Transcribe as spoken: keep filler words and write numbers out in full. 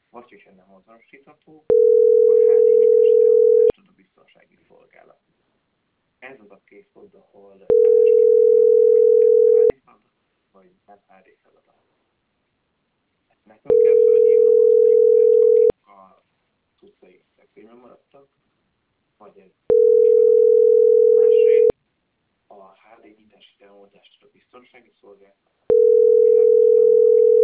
vagy hogyha nem azonosítható, akkor há dé nyitási támogatást ad a biztonsági szolgálat. Ez az a két pont, ahol állásként különböző, hogy ez há dé feladat, vagy nem há dé feladat. Nekünk kell felhívnunk azt a usert, akinek a cuccai szekrényben maradtak, vagy ez valami feladat. Másrészt a há dé nyitási támogatást a biztonsági szolgálat nem világos számomra, hogy